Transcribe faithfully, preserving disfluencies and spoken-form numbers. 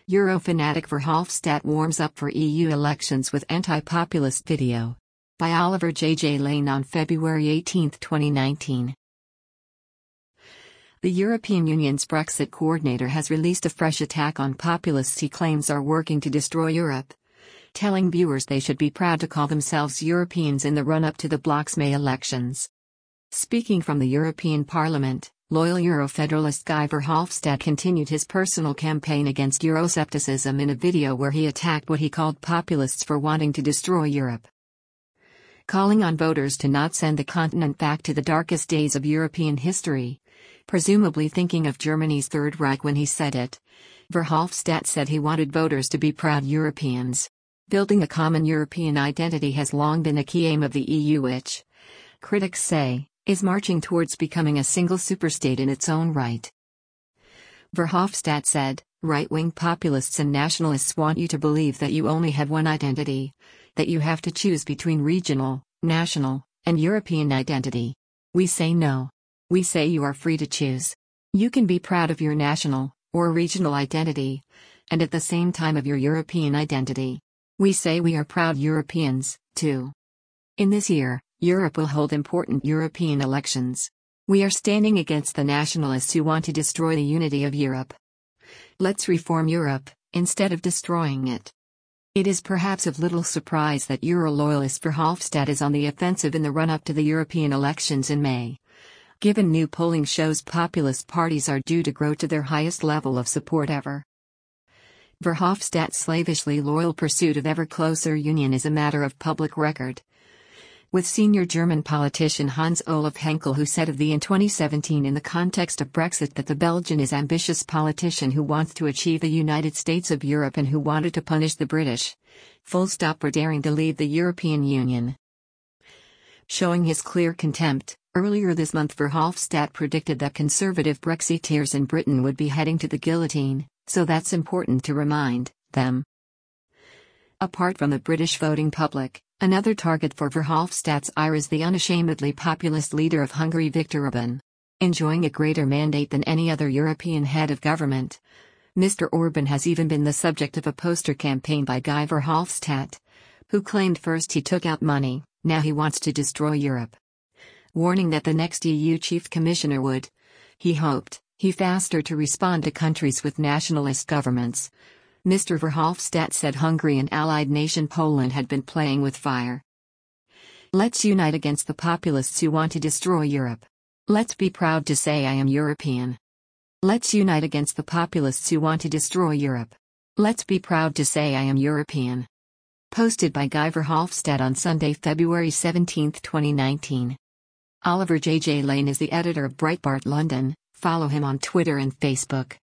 Euro-fanatic Verhofstadt warms up for E U elections with anti-populist video. By Oliver J J Lane on February eighteenth twenty nineteen. The European Union's Brexit coordinator has released a fresh attack on populists he claims are working to destroy Europe, telling viewers they should be proud to call themselves Europeans in the run-up to the bloc's May elections. Speaking from the European Parliament, loyal Euro-federalist Guy Verhofstadt continued his personal campaign against Euroscepticism in a video where he attacked what he called populists for wanting to destroy Europe. Calling on voters to not send the continent back to the darkest days of European history, presumably thinking of Germany's Third Reich when he said it, Verhofstadt said he wanted voters to be proud Europeans. Building a common European identity has long been a key aim of the E U, which, critics say, is marching towards becoming a single superstate in its own right. Verhofstadt said, right-wing populists and nationalists want you to believe that you only have one identity, that you have to choose between regional, national, and European identity. We say no. We say you are free to choose. You can be proud of your national, or regional identity, and at the same time of your European identity. We say we are proud Europeans, too. In this year, Europe will hold important European elections. We are standing against the nationalists who want to destroy the unity of Europe. Let's reform Europe, instead of destroying it. It is perhaps of little surprise that Euro-loyalist Verhofstadt is on the offensive in the run-up to the European elections in May, given new polling shows populist parties are due to grow to their highest level of support ever. Verhofstadt's slavishly loyal pursuit of ever closer union is a matter of public record, with senior German politician Hans-Olaf Henkel, who said of the in twenty seventeen in the context of Brexit that the Belgian is ambitious politician who wants to achieve a United States of Europe and who wanted to punish the British, full stop, for daring to leave the European Union. Showing his clear contempt, earlier this month Verhofstadt predicted that conservative Brexiteers in Britain would be heading to the guillotine, so that's important to remind them. Apart from the British voting public, another target for Verhofstadt's ire is the unashamedly populist leader of Hungary, Viktor Orbán. Enjoying a greater mandate than any other European head of government, Mister Orbán has even been the subject of a poster campaign by Guy Verhofstadt, who claimed first he took out money, now he wants to destroy Europe. Warning that the next E U chief commissioner would, he hoped, he faster to respond to countries with nationalist governments. Mister Verhofstadt said Hungary and allied nation Poland had been playing with fire. Let's unite against the populists who want to destroy Europe. Let's be proud to say I am European. Let's unite against the populists who want to destroy Europe. Let's be proud to say I am European. Posted by Guy Verhofstadt on Sunday, February seventeenth twenty nineteen. Oliver J J Lane is the editor of Breitbart London. Follow him on Twitter and Facebook.